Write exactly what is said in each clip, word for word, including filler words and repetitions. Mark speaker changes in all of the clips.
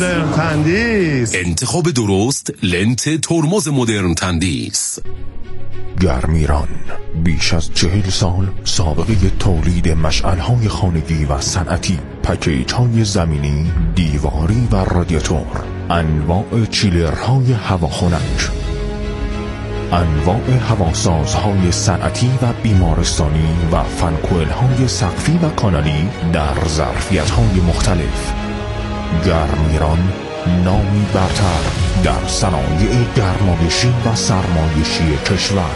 Speaker 1: مدرن تندیس.
Speaker 2: انتخاب درست لنت ترمز مدرن تندیس.
Speaker 3: گرمیران بیش از چهل سال سابقه تولید مشعل‌های خانگی و صنعتی، پکیج‌های زمینی، دیواری و رادیاتور، انواع چیلرهای هواخنک، انواع هواسازهای صنعتی و بیمارستانی و فنکوئل‌های سقفی و کانالی در ظرفیت‌های مختلف. گرمیران نامی برتر در صنایع گرمایشی و سرمایشی کشور.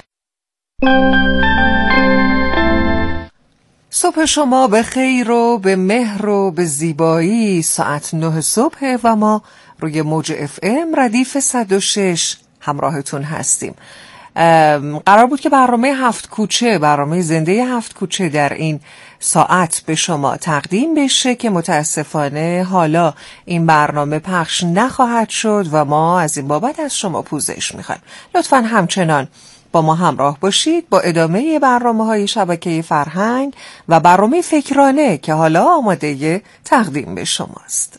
Speaker 4: صبح شما به خیر و به مهر و به زیبایی. ساعت نه صبح و ما روی موج اف ام ردیف صد و شش همراهتون هستیم. قرار بود که برنامه هفت کوچه، برنامه زنده هفت کوچه در این ساعت به شما تقدیم بشه که متاسفانه حالا این برنامه پخش نخواهد شد و ما از این بابت از شما پوزش میخوایم. لطفاً همچنان با ما همراه باشید با ادامه برنامه‌های شبکه فرهنگ و برنامه فکرانه که حالا آماده تقدیم به شماست.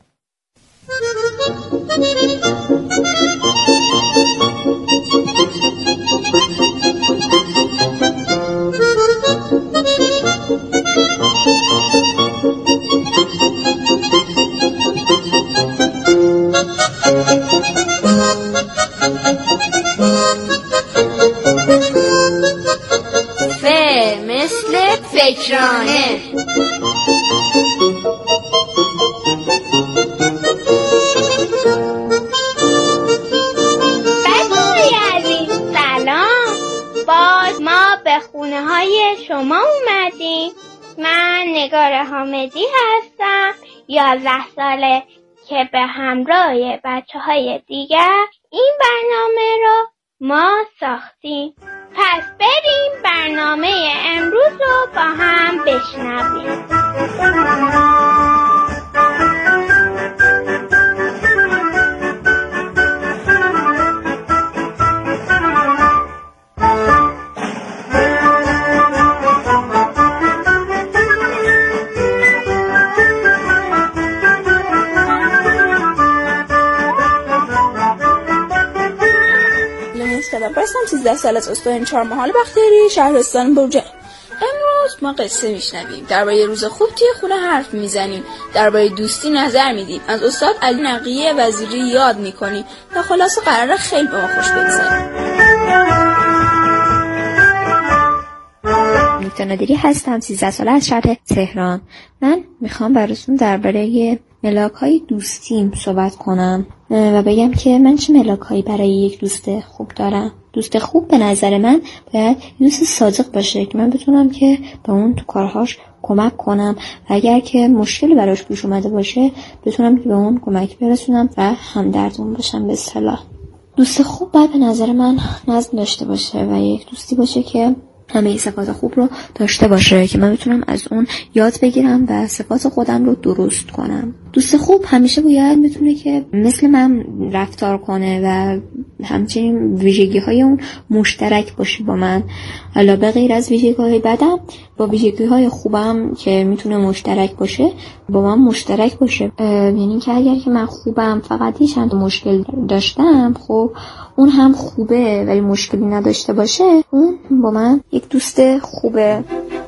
Speaker 5: ف مثل فکرانه. بچه‌های عزیز سلام، باز ما به خونه های شما اومدیم. من نگار حامدی هستم، یازده ساله که به همراه بچه های دیگر این برنامه رو ما ساختیم. پس بریم برنامه امروز رو با هم بشنویم.
Speaker 6: برستم سیزده سال از استان چهارمحال بختیاری، شهرستان برجه. امروز ما قصه میشنویم، درباره روز خوب توی خونه حرف میزنیم، درباره دوستی نظر میدیم، از استاد علی نقیه وزیری یاد میکنیم و خلاصه قراره خیلی به ما خوش بگذره.
Speaker 7: نیکتا نادری هستم، سیزده ساله از شهر تهران. من میخوام براتون درباره ملاک‌های دوستیم صحبت کنم و بگم که من چه ملاک‌هایی برای یک دوست خوب دارم. دوست خوب به نظر من باید دوست صادق باشه که من بتونم که به اون تو کارهاش کمک کنم و اگر که مشکلی براش پیش اومده باشه بتونم که به اون کمک برسونم و همدرد اون باشم به اصطلاح. دوست خوب باید به نظر من نظم داشته باشه و یک دوستی باشه که همه صفات خوب رو داشته باشه که من بتونم از اون یاد بگیرم و صفات خودم رو درست کنم. دوست خوب همیشه باید بتونه که مثل من رفتار کنه و همچنین ویژگی های اون مشترک باشه با من. حالا به غیر از ویژگی های بدم با ویژگی های خوبم که میتونه مشترک باشه با من مشترک باشه. یعنی که اگر که من خوبم فقط یه چند مشکل داشتم، خب اون هم خوبه ولی مشکلی نداشته باشه، اون با من یک دوست خوبه.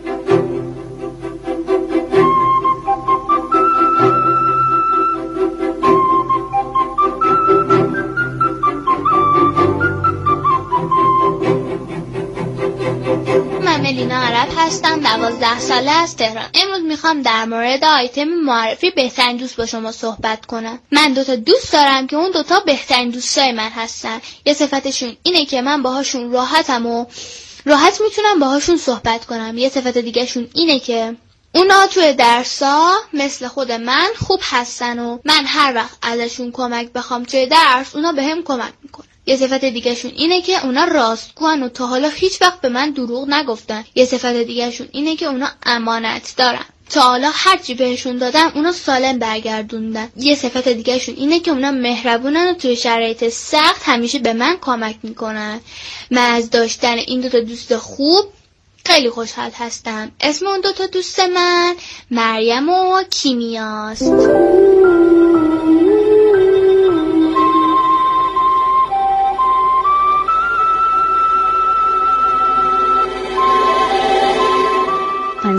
Speaker 5: ملینا عرب هستم، دوازده ساله از تهران. امروز میخوام در مورد آیتم معرفی بهترین دوست با شما صحبت کنم. من دوتا دوست دارم که اون دوتا بهترین دوستای من هستن. یه صفتشون اینه که من باهاشون راحتم و راحت میتونم باهاشون صحبت کنم. یه صفت دیگه شون اینه که اونا توی درسا مثل خود من خوب هستن و من هر وقت ازشون کمک بخوام توی درس اونا بهم کمک میکنن. یه صفت دیگه شون اینه که اونا راستگوان و تا حالا هیچ وقت به من دروغ نگفتن. یه صفت دیگه شون اینه که اونا امانت دارن. تا حالا هر چی بهشون دادم اونا سالم برگردوندن. یه صفت دیگه شون اینه که اونا مهربونن و توی شرایط سخت همیشه به من کمک میکنن. من از داشتن این دوتا دوست خوب خیلی خوشحال هستم. اسم اون دوتا دوست من مریم و کیمیاست.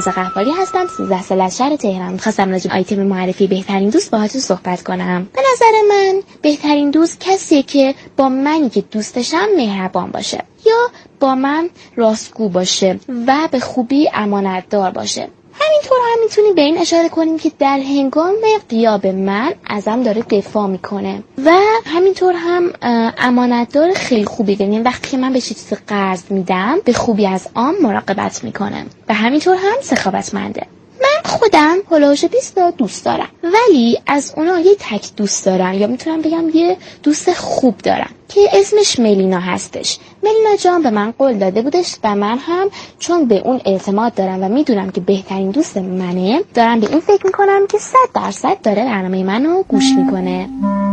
Speaker 1: فیروزه قفاری هستم، سیزده ساله از شهر تهران. می‌خواستم راجع به آیتم معرفی بهترین دوست باهاتون صحبت کنم. به نظر من بهترین دوست کسیه که با منی که دوستشم مهربان باشه، یا با من راستگو باشه و به خوبی امانتدار باشه. همینطور هم میتونیم به این اشاره کنیم که در هنگام غیاب من ازم داره دفاع میکنه و همینطور هم امانتدار خیلی خوبی، یعنی وقتی که من به چیزی قرض میدم به خوبی از آن مراقبت میکنه و همینطور هم سخاوتمنده. من خودم هولوش بیست تا دوست دارم، ولی از اونا یه تک دوست دارم، یا میتونم بگم یه دوست خوب دارم که اسمش ملینا هستش. ملینا جان به من قول داده بودش و من هم چون به اون اعتماد دارم و میدونم که بهترین دوست منه، دارم به این فکر میکنم که صد درصد داره برنامه منو گوش میکنه.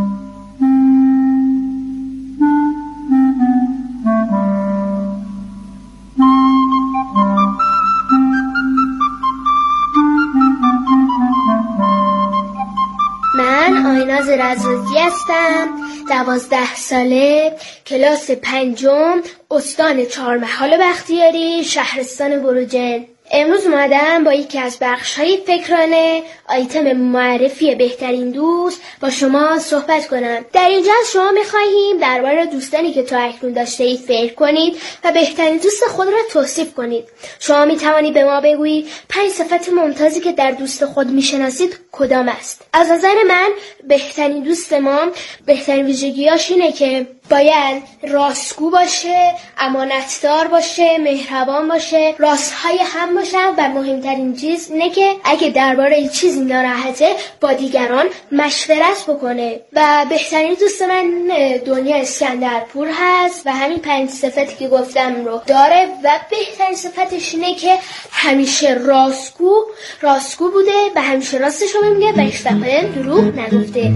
Speaker 8: من آیناز رزازی هستم، دوازده ساله، کلاس پنجم، استان چهارمحال بختیاری، شهرستان بروجرد. امروز اومدم با یکی از بخش‌های فکرانه آیتم معرفی بهترین دوست با شما صحبت کنم. در اینجا از شما می‌خواهیم درباره دوستانی که تا اکنون داشته اید فکر کنید و بهترین دوست خود را توصیف کنید. شما می‌توانید به ما بگویید پنج صفت ممتازی که در دوست خود می‌شناسید کدام است. از نظر من بهترین دوست ما، بهترین ویژگی‌هاش اینه که باید راستگو باشه، امانتدار باشه، مهربان باشه، راست‌های هم باشه و مهمترین چیز اینه که اگه درباره چیزی ناراحته با دیگران مشورت بکنه. و بهترین دوست من دنیا اسکندرپور هست و همین پنج صفتی که گفتم رو داره و بهترین صفتش اینه که همیشه راستگو راستگو بوده و همیشه راستش رو میگه و هیچ وقت دروغ نگفته.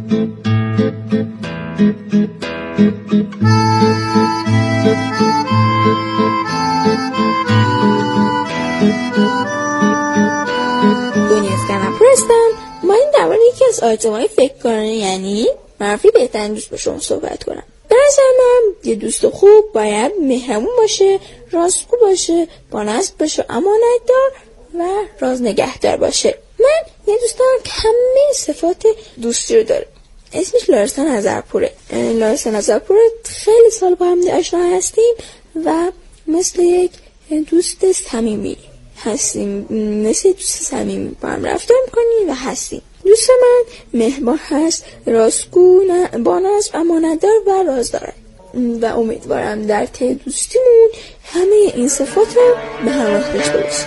Speaker 6: دنیا اسکندرپور هستم. ما این درباره یکی از آیتم‌های فکر کنه، یعنی معرفی بهترین دوست با شما صحبت کنم. به نظر من یه دوست خوب باید مهربون باشه، راستگو باشه، با نظم باشه، امانتدار و راز نگهدار باشه. من یه دوست دارم که همه صفات دوستی رو داره. اسمش لارسا نظرپوره. لارسا نظرپور خیلی سال با هم آشنا هستیم و مثل یک دوست صمیمی هستیم، مثل دوست صمیمی با هم رفتار میکنیم و هستیم. دوست من مهربان هست، راستگو، با نظم، امانتدار و رازدار و امیدوارم در طی دوستیمون همه این صفات رو به همراه داشته باشیم.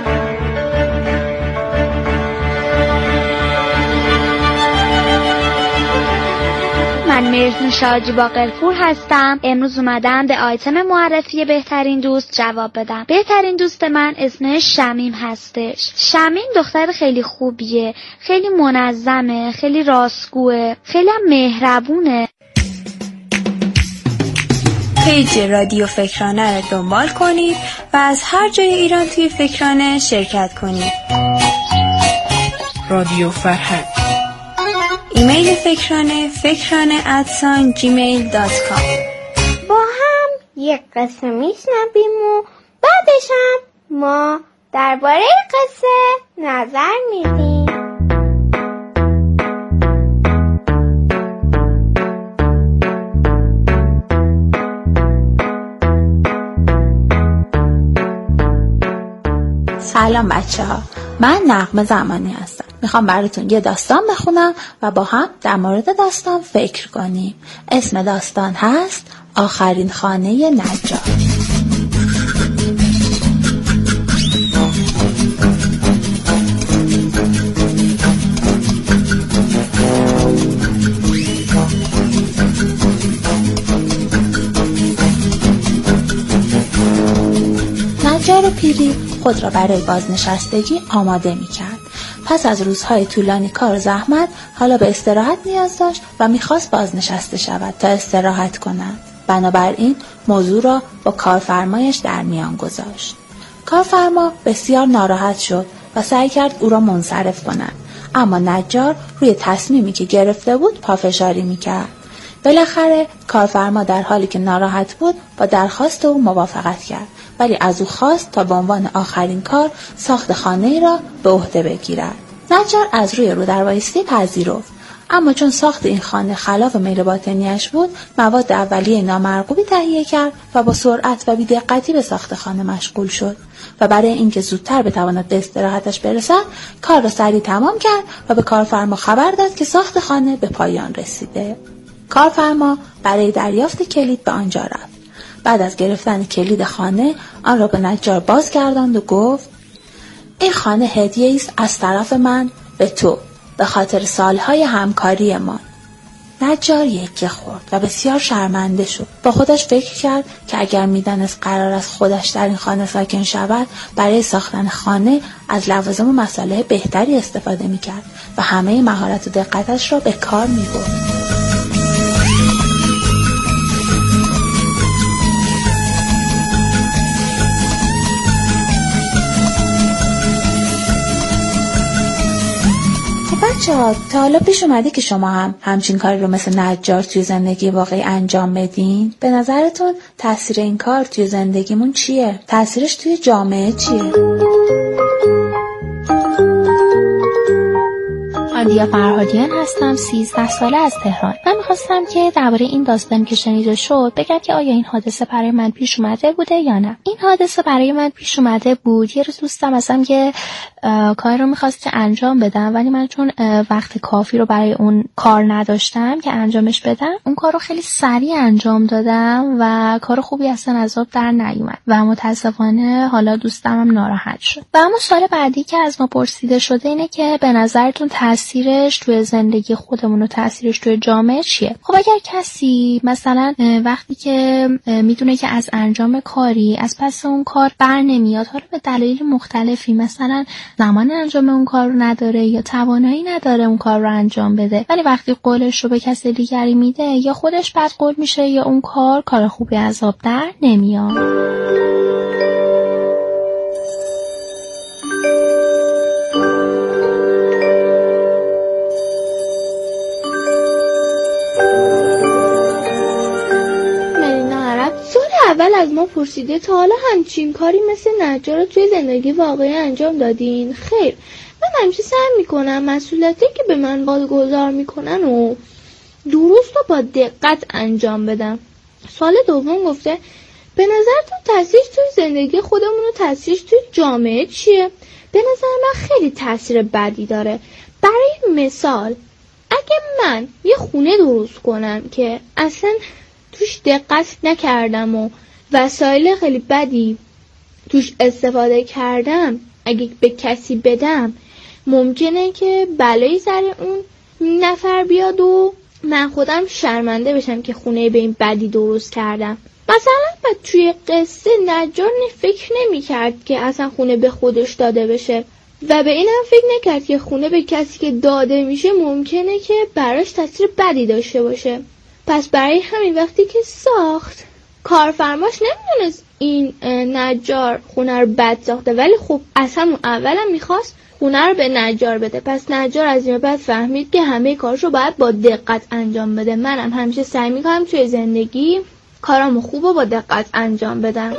Speaker 9: من مهرنوش حاجی باقرپور هستم. امروز اومدم به آیتم معرفی بهترین دوست جواب بدم. بهترین دوست من اسمش شمیم هستش. شمیم دختر خیلی خوبیه، خیلی منظمه، خیلی راستگوه، خیلی هم مهربونه.
Speaker 10: پیج رادیو فکرانه رو دنبال کنید و از هر جای ایران توی فکرانه شرکت کنید. رادیو فرهنگ. ایمیل فکرانه فکرانه ات جیمیل دات کام.
Speaker 8: با هم یک قصه میشنویم و بعدش هم ما درباره قصه نظر میدیم.
Speaker 11: سلام بچه ها، من نغمه زمانی هستم. میخوام براتون یه داستان بخونم و با هم در مورد داستان فکر کنیم. اسم داستان هست آخرین خانه نجار. نجار و پیری خود را برای بازنشستگی آماده می‌کرد. پس از روزهای طولانی کار و زحمت حالا به استراحت نیاز داشت و می‌خواست بازنشسته شود تا استراحت کند. بنابراین موضوع را با کارفرمایش در میان گذاشت. کارفرما بسیار ناراحت شد و سعی کرد او را منصرف کند، اما نجار روی تصمیمی که گرفته بود پافشاری می‌کرد. بالاخره کارفرما در حالی که ناراحت بود با درخواست او موافقت کرد ولی از او خواست تا به عنوان آخرین کار ساخت خانه‌ای را به عهده بگیرد. نجار از روی رو در وایستی پذیرفت، اما چون ساخت این خانه خلاف میل باطنیش بود، مواد اولیه نامرغوبی تهیه کرد و با سرعت و بی‌دقتی به ساخت خانه مشغول شد و برای اینکه زودتر بتواند به استراحتش برسد، کار را سریع تمام کرد و به کارفرما خبر داد که ساخت خانه به پایان رسیده. کارفرما برای دریافت کلید به آنجا رفت. بعد از گرفتن کلید خانه، آن را به نجار بازگرداند و گفت: این خانه هدیه‌ای است از طرف من به تو، به خاطر سالهای همکاری ما. نجار یکه خورد و بسیار شرمنده شد. با خودش فکر کرد که اگر میدانست قرار است خودش در این خانه ساکن شود، برای ساختن خانه از لوازم و مصالح بهتری استفاده میکرد و همه مهارت و دقتش را به کار میبرد. بچه‌ها، تا حالا پیش اومده که شما هم همچین کاری رو مثل نجار توی زندگی واقعی انجام بدین؟ به نظرتون تاثیر این کار توی زندگیمون چیه؟ تاثیرش توی جامعه چیه؟
Speaker 1: آندیا فرهادیان هستم، سیزده ساله از تهران. من میخواستم که درباره این داستان که شنیده شد بگم که آیا این حادثه برای من پیش اومده بوده یا نه. این حادثه برای من پیش اومده بود. یه روز دوستم مثلا که کار رو میخواست که انجام بدم، ولی من چون وقت کافی رو برای اون کار نداشتم که انجامش بدم، اون کار رو خیلی سریع انجام دادم و کار خوبی اصلا از آب در نیومد و متاسفانه حالا دوستم هم ناراحت شد. و اما سوال بعدی که از ما پرسیده شده اینه که به نظرتون تاثیرش توی زندگی خودمون و تاثیرش توی جامعه چیه؟ خب اگر کسی مثلا وقتی که میدونه که از انجام کاری از پس اون کار بر نمیاد، حالا به دلایل مختلفی، مثلا زمان انجام اون کار رو نداره یا توانایی نداره اون کار رو انجام بده، ولی وقتی قولش رو به کسی دیگری میده یا خودش بد قول میشه یا اون کار کار خوبی از آب در نمیاد.
Speaker 5: اول از ما پرسیده تا حالا همچین کاری مثل نجار رو توی زندگی واقعی انجام دادین؟ خیر، من همیشه سعی میکنم مسئولیتی که به من واگذار میکنن و درست و با دقت انجام بدم. سوال دوم گفته به نظرتون تاثیرش توی زندگی خودمون و تاثیرش توی جامعه چیه؟ به نظر من خیلی تاثیر بدی داره. برای مثال، اگه من یه خونه درست کنم که اصلا توش دقت نکردم و وسایل خیلی بدی توش استفاده کردم، اگه به کسی بدم ممکنه که بلایی سر اون نفر بیاد و من خودم شرمنده بشم که خونه به این بدی درست کردم. مثلا بعد توی قصه نجار فکر نمی کرد که اصلا خونه به خودش داده بشه و به اینم فکر نکرد که خونه به کسی که داده میشه ممکنه که براش تاثیر بدی داشته باشه. پس برای همین وقتی که ساخت، کارفرماش نمیدونست این نجار خونه رو بد ساخته، ولی خب اصلا اولم میخواست خونه رو به نجار بده. پس نجار از این بعد فهمید که همه کارشو باید با دقت انجام بده. منم همیشه سعی میکنم توی زندگی کارامو خوب و با دقت انجام بدم.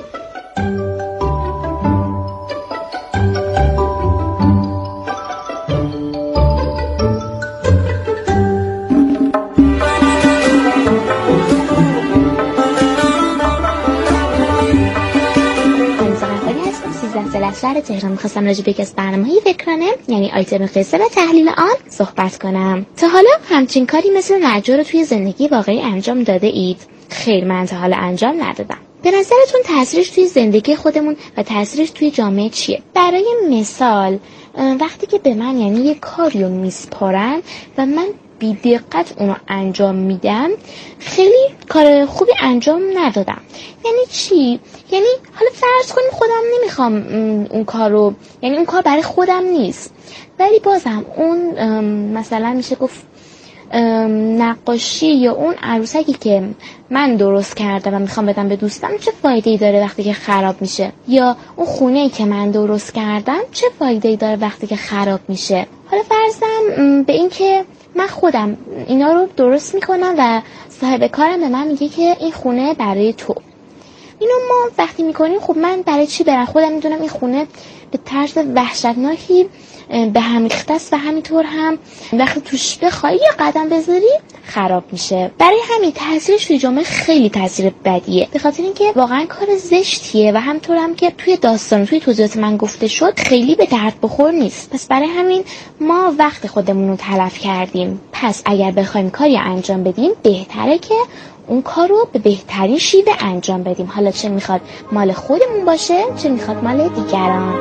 Speaker 1: از شهر تهران. میخواستم راجع به یک از برنامه‌های فکرانه، یعنی آیتم قصه و تحلیل آن صحبت کنم. تا حالا همچین کاری مثل نجار رو توی زندگی واقعی انجام داده اید؟ خیر، من تا حالا انجام ندادم. به نظرتون تاثیرش توی زندگی خودمون و تاثیرش توی جامعه چیه؟ برای مثال، وقتی که به من یعنی یه کاری رو میسپارن و من بی دقت اونو انجام میدم، خیلی کار خوبی انجام ندادم. یعنی چی؟ یعنی حالا فرض کنیم خودم نمیخوام اون کار رو، یعنی اون کار برای خودم نیست، ولی بازم اون مثلا میشه گفت نقاشی یا اون عروسکی که من درست کردم و میخوام بدم به دوستم چه فایده‌ای داره وقتی که خراب میشه؟ یا اون خونه‌ای که من درست کردم چه فایده‌ای داره وقتی که خراب میشه؟ حالا فرضم به این که من خودم اینا رو درست میکنم و صاحب کارم به من میگه که این خونه برای تو، اینو ما وقتی میکنیم خب من برای چی برم؟ خودم میدونم این خونه به طرز وحشتناکی به هم ریخته است و همینطور هم وقتی توش بخوای یه قدم بذاری خراب میشه. برای همین تاثیرش توی جامعه خیلی تاثیر بدیه، به خاطر اینکه واقعا کار زشتیه و همینطور هم که توی داستان توی توضیحات من گفته شد خیلی به درد بخور نیست. پس برای همین ما وقت خودمون رو تلف کردیم. پس اگر بخوایم کاری انجام بدیم بهتره که اون کار رو به بهترین شیوه انجام بدیم، حالا چه میخواد مال خودمون باشه چه میخواد مال دیگران.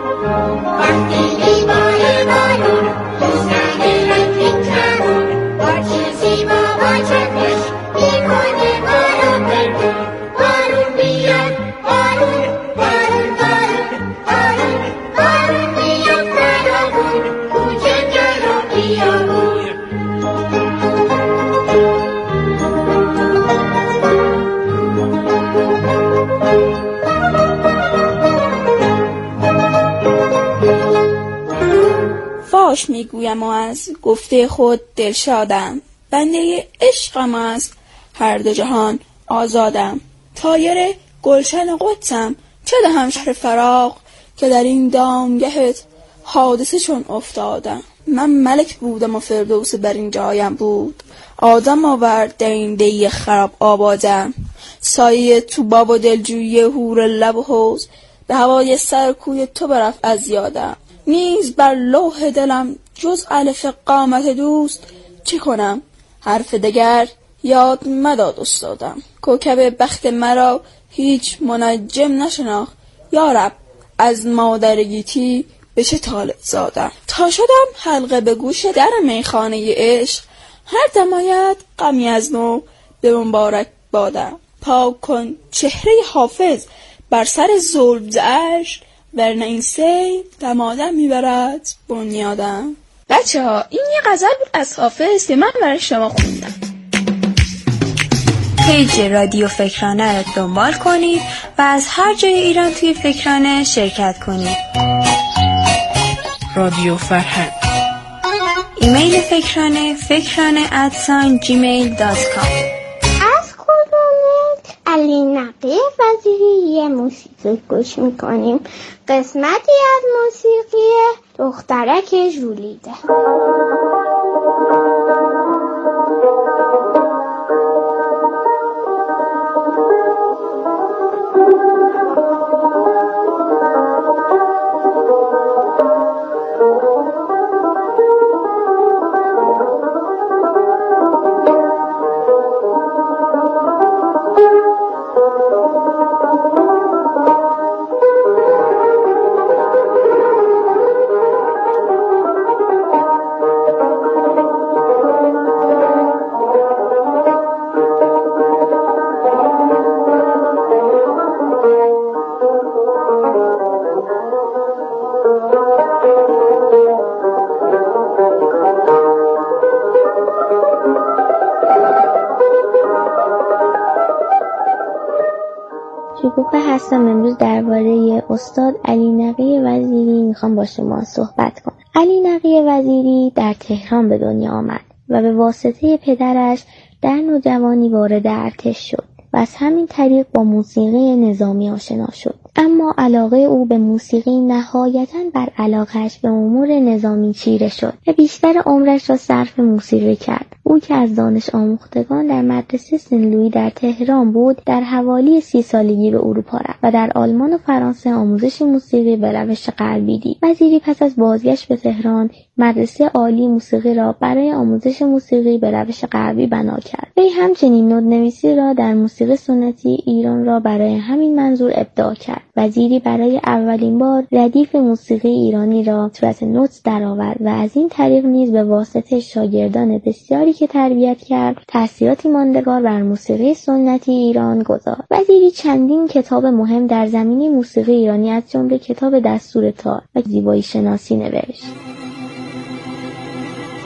Speaker 6: فاش میگویم و از گفته خود دلشادم، بنده عشقم از هر دو جهان آزادم. طایر گلشن قدسم چه دهم شهر فراق، که در این دامگهت حادثه چون افتادم. من ملک بودم و فردوس بر این جایم بود، آدم آورد در این دی خراب آبادم. سایه تو باب و دلجوی هور لب و حوض، به هوای سر کوی تو برفت از یادم. نیز بر لوح دلم جز الف قامت دوست، چه کنم حرف دگر یاد مداد استادم. کوکب بخت مرا هیچ منجم نشناخت، یا رب از مادر گیتی به چه طالع زادم. تا شدم حلقه به گوش در میخانه عشق، هر دمایت غمی از نو به مبارک بادم. پاک کن چهره حافظ بر سر ظلم ز عشق، ورنه این سیل دمادم میبرد بنیادم. بچه ها این یه غزل بود از حافظ که من برای شما خوندم.
Speaker 10: پیج رادیو فکرانه رو دنبال کنید و از هر جای ایران توی فکرانه شرکت کنید.
Speaker 12: رادیو فرهنگ.
Speaker 10: ایمیل فکرانه فکرانه ات جیمیل دات کام.
Speaker 13: از کدومت علی نقی وزیری یه موسیقی گوش میکنیم. قسمتی از موسیقی دخترک ژولیده. شکوفه هستم. امروز درباره استاد علی نقی وزیری میخوام با شما صحبت کنم. علی نقی وزیری در تهران به دنیا آمد و به واسطه پدرش در نوجوانی وارد ارتش شد و از همین طریق با موسیقی نظامی آشنا شد. اما علاقه او به موسیقی نهایتاً بر علاقهش به امور نظامی چیره شد و بیشتر عمرش را صرف موسیقی کرد. او که از دانش آموختگان در مدرسه سن لویی در تهران بود، در حوالی سی سالگی به اروپا رفت و در آلمان و فرانسه آموزش موسیقی به روش غربی دید. وزیری پس از بازگشت به تهران مدرسه عالی موسیقی را برای آموزش موسیقی به روش غربی بنا کرد. وی همچنین نوت‌نویسی را در موسیقی سنتی ایران را برای همین منظور ابداع کرد. وزیری برای اولین بار ردیف موسیقی ایرانی را صورت نوت درآورد و از این طریق نیز به واسطه شاگردان بسیاری که تربیت کرد تأثیراتی ماندگار بر موسیقی سنتی ایران گذاشت. وزیری چندین کتاب مهم در زمینه موسیقی ایرانی از جمله کتاب دستور تار و زیبایی شناسی نوشت.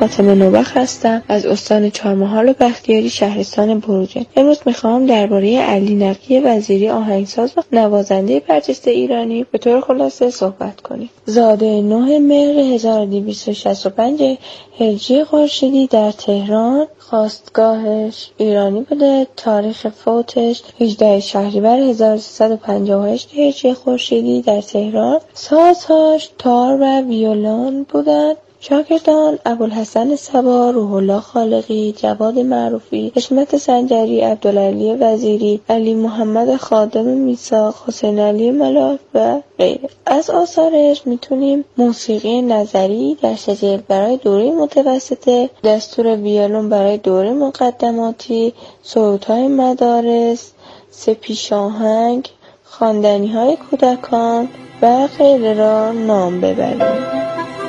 Speaker 12: فاطمه نوبخ هستم از استان چهارمحال و بختیاری شهرستان بروجرد. امروز میخوام درباره علی نقی وزیری آهنگساز و نوازنده برجسته ایرانی به طور خلاصه صحبت کنیم. زاده نه مهر هزار و دویست و شصت و پنج هجری خورشیدی در تهران، خاستگاهش ایرانی بوده. تاریخ فوتش هجدهم شهریور هزار و سیصد و پنجاه و هشت هجری خورشیدی در تهران. سازهاش تار و ویولون بودند. شاگردان ابوالحسن صبا، روح الله خالقی، جواد معروفی، حشمت سنجری، عبدالعلی وزیری، علی محمد خادم میثاق، حسین علی ملاح و غیره. از آثارش میتونیم موسیقی نظری در سه برای دوره متوسطه، دستور ویولون برای دوره مقدماتی، صوت‌های مدارس، سه پیش آهنگ، خواندنی‌های کودکان و غیره را نام ببریم.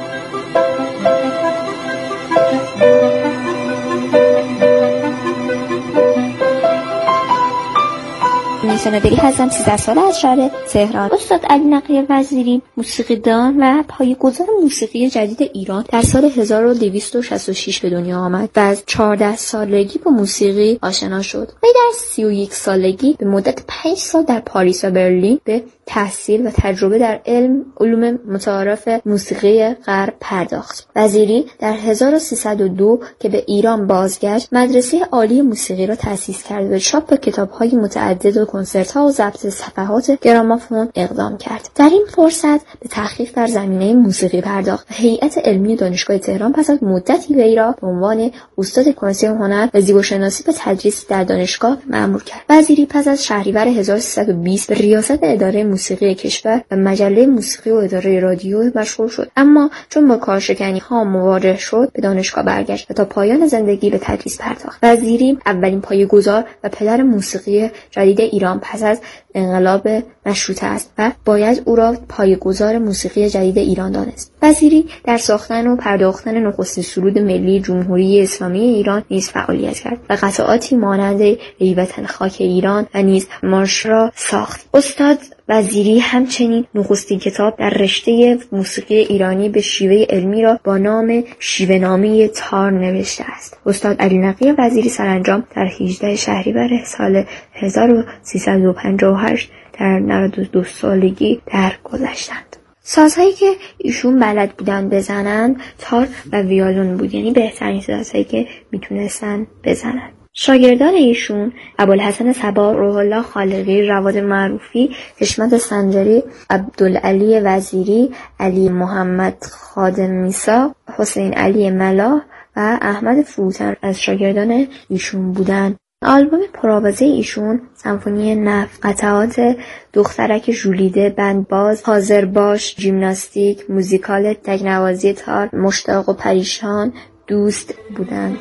Speaker 7: نیسان دری هستم، سیزده ساله از شهر تهران. استاد علی نقی وزیری موسیقیدان و پایه‌گذار موسیقی جدید ایران در سال هزار و دویست و شصت و شش به دنیا آمد و از چهارده سالگی با موسیقی آشنا شد. وی در سی و یک سالگی به مدت پنج سال در پاریس و برلین به تحصیل و تجربه در علم علوم متعارف موسیقی غرب پرداخت. وزیری در هزار و سیصد و دو که به ایران بازگشت، مدرسه عالی موسیقی را تأسیس کرد و چاپ کتاب‌های متعدد و کنسرت‌ها و ضبط صفحات گرامافون اقدام کرد. در این فرصت به تحقیق در زمینه موسیقی پرداخت و هیئت علمی دانشگاه تهران پس از مدتی وی را به عنوان استاد کنسرت هنر و زیباشناسی به تدریس در دانشگاه مأمور کرد. وزیری پس از شهریور هزار و سیصد و بیست به ریاست اداره موسیقی کشور و مجله موسیقی و اداره رادیو مشغول شد، اما چون با کارشکنی‌ها مواجه شد به دانشگاه برگشت و تا پایان زندگی به تدریس پرداخت. وزیری اولین پایه‌گذار و پدر موسیقی جدید ایران پس از انقلاب مشروطه است و باید او را پایه‌گذار موسیقی جدید ایران دانست. وزیری در ساختن و پرداختن نخستین سرود ملی جمهوری اسلامی ایران نیز فعالیت کرد و قطعاتی مانند ای وطن خاک ایران و نیز مارش را ساخت. استاد وزیری همچنین نخستین کتاب در رشته موسیقی ایرانی به شیوه علمی را با نام شیوه‌نامه تار نوشته است. استاد علی نقی وزیری سرانجام در هجدهم شهریور سال هزار و سیصد و پنجاه و هشت در نود و دو سالگی درگذشتند. سازهایی که ایشون بلد بودن بزنن تار و ویولون بود، یعنی بهترین سازهایی که میتونستن بزنن. شاگردان ایشون ابوالحسن صبا، روح الله خالقی، جواد معروفی، حشمت سنجری، عبدالعلی وزیری، علی محمد خادم میثاق، حسین علی ملاح و احمد فروتن از شاگردان ایشون بودند. آلبوم پرآوازه ایشون سمفونی نفت، قطعات دخترک ژولیده، بند باز، حاضر باش، ژیمناستیک، موزیکال تکنوازی تار، مشتاق و پریشان، دوست بودند.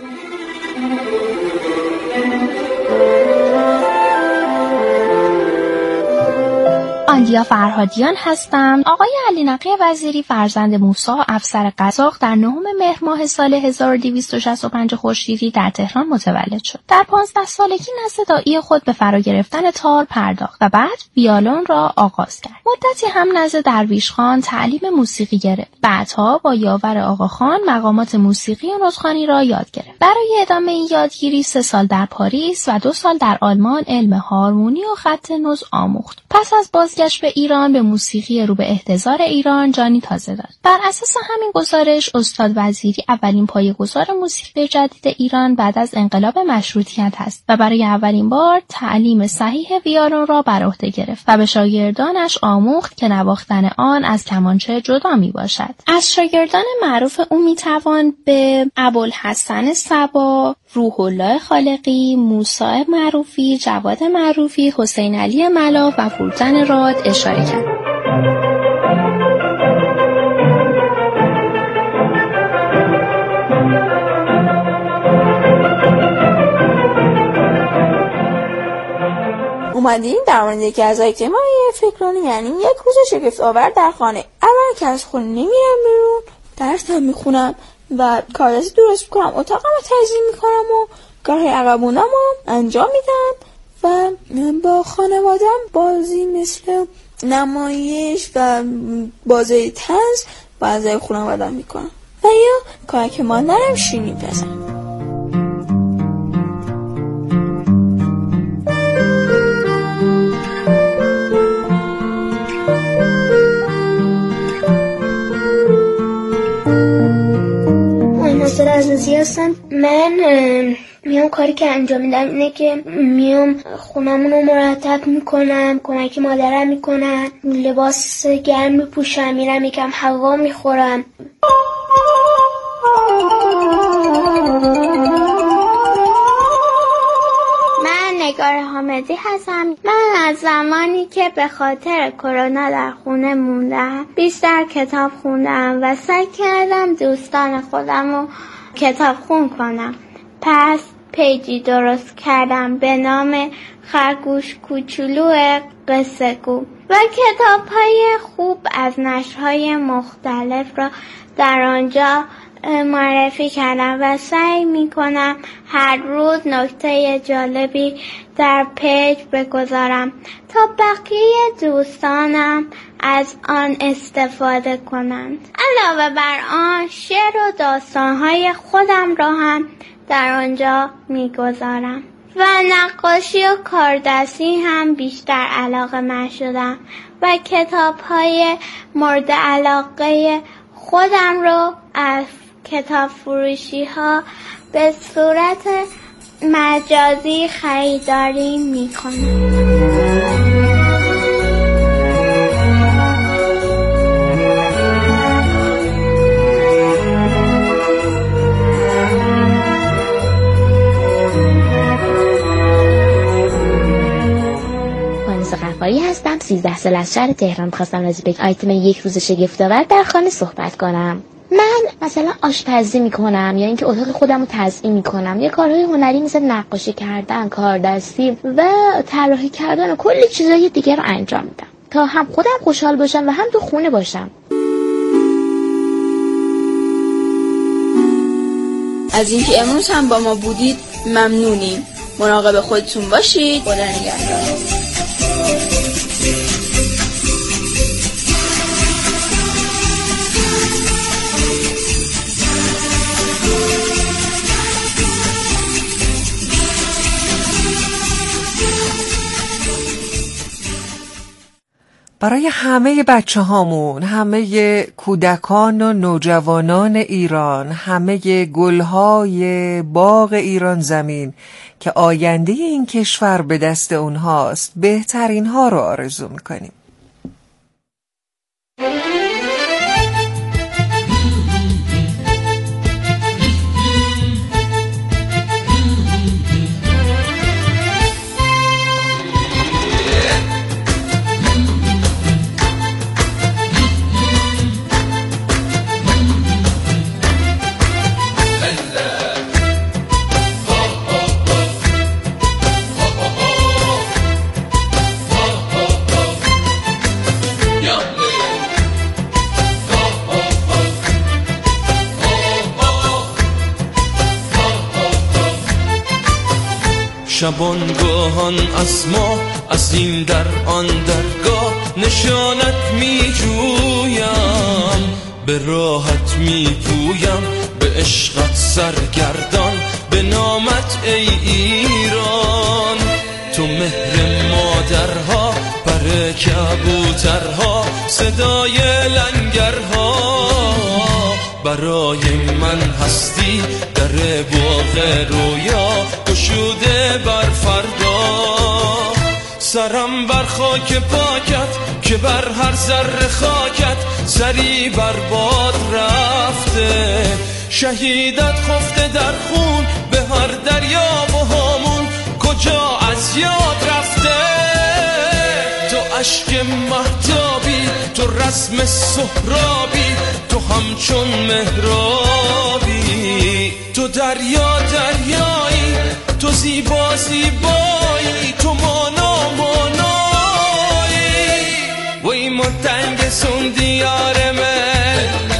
Speaker 14: آندیا فرهادیان هستم. آقای علی نقی وزیری فرزند موسی افسر قزاق در نهم مهر ماه سال هزار و دویست و شصت و پنج خورشیدی در تهران متولد شد. در پانزده سالگی نزد دایی خود به فرا گرفتن تار پرداخت و بعد ویولون را آغاز کرد. مدتی هم نزد درویش خان تعلیم موسیقی گرفت. بعدها با یاور آقا خان مقامات موسیقی و نطخوانی را یاد گرفت. برای ادامه این یادگیری سه سال در پاریس و دو سال در آلمان علم هارمونی و خط نوز آموخت. پس از بازگشت به ایران به موسیقی رو به احتضار ایران جانی تازه داد. بر اساس همین گزارش استاد وزیری اولین پایه‌گذار موسیقی جدید ایران بعد از انقلاب مشروطیت است و برای اولین بار تعلیم صحیح ویولون را بر عهده گرفت و به شاگردانش آموخت که نواختن آن از کمانچه جدا می باشد. از شاگردان معروف او می توان به ابوالحسن صبا، روح الله خالقی، موسی معروفی، جواد معروفی، حسین علی ملاح و فروتن راد اشاره کرد.
Speaker 6: اومدیم در مورد یکی از آیتم‌های فکرانی، یعنی یک روز شگفت آور در خانه. اول که از خونه نمیرم بیرون، درسم میخونم و کاردستی درست میکنم، اتاقم رو تزیین میکنم و کارهای عقبونم رو انجام میدم و با خانوادم بازی مثل نمایش و بازی طنز با اعضای خانوادم میکنم. و یا کمک مادرم شیرینی بزن.
Speaker 8: ناصر عزیزی هستم. من میام کاری که انجام میدم اینه که میام خونمون رو مرتب میکنم، کمک مادرم میکنم، لباس گرم میپوشم، میرم یکم هوا میخورم.
Speaker 9: من نگار حامدی هستم. من از زمانی که به خاطر کرونا در خونه موندم بیشتر کتاب خوندم و سعی کردم دوستان خودم رو کتاب خون کنم. پس پیجی درست کردم به نام خرگوش کوچولو قصه گو و کتاب های خوب از نشرهای مختلف را در آنجا معرفی کردم و سعی میکنم هر روز نکته جالبی در پیج بگذارم تا بقیه دوستانم از آن استفاده کنند. علاوه بر آن شعر و داستانهای خودم را هم در آنجا میگذارم و نقاشی و کاردستی هم بیشتر علاقه من شدم و کتاب‌های مورد علاقه خودم رو از کتاب فروشی ها به صورت مجازی خریداری میکنم.
Speaker 1: غفاری هستم. سیزده سال از شهر تهران. خواستم راجع به آیتم یک روز شگفت‌آور در خانه صحبت کنم. من مثلا آشپزی میکنم یا اینکه اتاق خودم رو تزیین میکنم یا کارهای هنری مثل نقاشی کردن، کاردستی و طراحی کردن و کلی چیزای دیگه رو انجام میدم تا هم خودم خوشحال باشم و هم تو خونه باشم.
Speaker 6: از اینکه امروز هم با ما بودید ممنونیم. مراقب خودتون باشید. خدا نگهدار.
Speaker 4: برای همه بچه هامون، همه کودکان و نوجوانان ایران، همه گلهای باغ ایران زمین که آینده این کشور به دست اونهاست، بهترین ها رو آرزو میکنیم.
Speaker 15: شبانگاهان از ما از این در آن درگاه نشانت می جویم، به راحت می پویم، به عشقت سرگردان، به نامت ای ایران. تو مهر مادرها، پر کبوترها، صدای لنگرها، برای من هستی در باغ رویا گشوده بر فردا. سرم بر خاک پاکت که بر هر ذره خاکت سری بر باد رفته. شهیدت خفته در خون به هر دریا و هامون کجا از یاد رفته. تو اشک مهتابی، تو رسم سهرابی، تو همچون مهرابی. تو دریا دریایی، تو زیبا زیبایی، تو مانا مانایی. وی متنگ سون دیار من